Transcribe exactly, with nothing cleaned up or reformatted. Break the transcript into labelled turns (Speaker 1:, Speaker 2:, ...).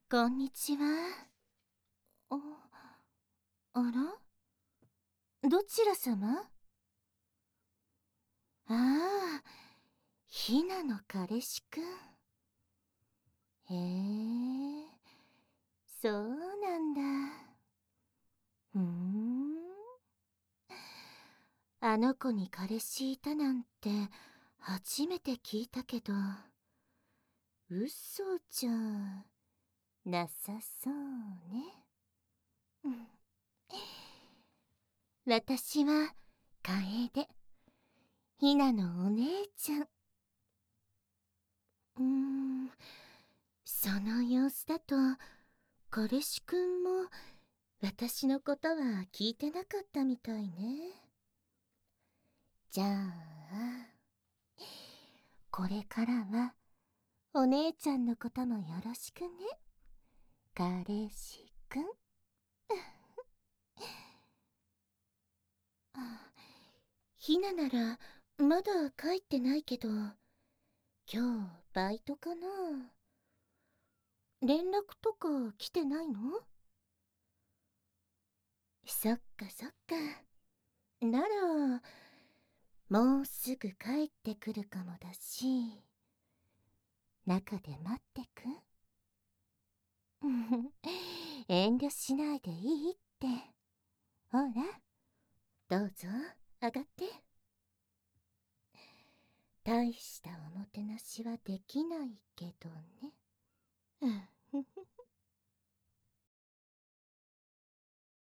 Speaker 1: こんにちは。あ、あら、どちらさま？ああ、ひなの彼氏くん。へえ、そうなんだ。ふーん。あの子に彼氏いたなんて初めて聞いたけど、嘘じゃなさそうね。うん、私は楓、ひなのお姉ちゃん。うーん、その様子だと彼氏くんも私のことは聞いてなかったみたいね。じゃあこれからはお姉ちゃんのこともよろしくね、彼氏くん。あ、ひなならまだ帰ってないけど、今日バイトかな。連絡とか来てないの？そっかそっか。ならもうすぐ帰ってくるかもだし、中で待ってく？遠慮しないでいいって。ほら、どうぞ上がって。大したおもてなしはできないけどね。